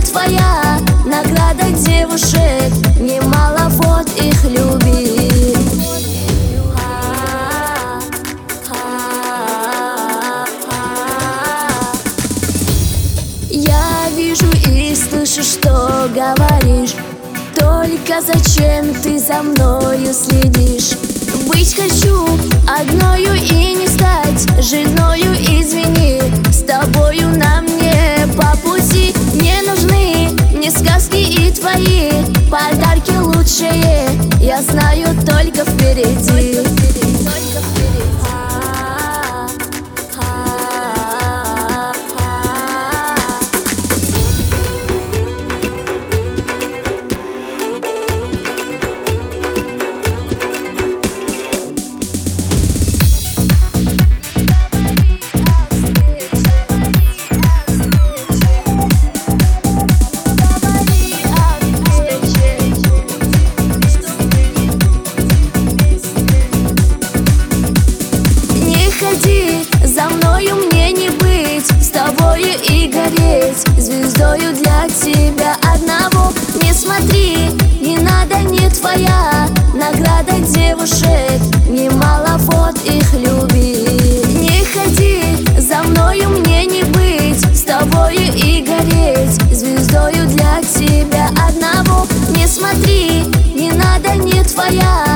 твоя. Награда девушек немало, вот их люби. Я вижу и слышу, что говоришь, только зачем ты за мною следишь? Быть хочу одною и не стать женою, извини. С тобою на мне по пути не нужны мне сказки и твои подарки лучшие, я знаю, только впереди. За мною мне не быть, с тобою и гореть звездою для тебя одного. Не смотри, не надо, не твоя. Награда девушек немало, вот их люби. Не ходи, за мною мне не быть, с тобою и гореть звездою для тебя одного. Не смотри, не надо, не твоя.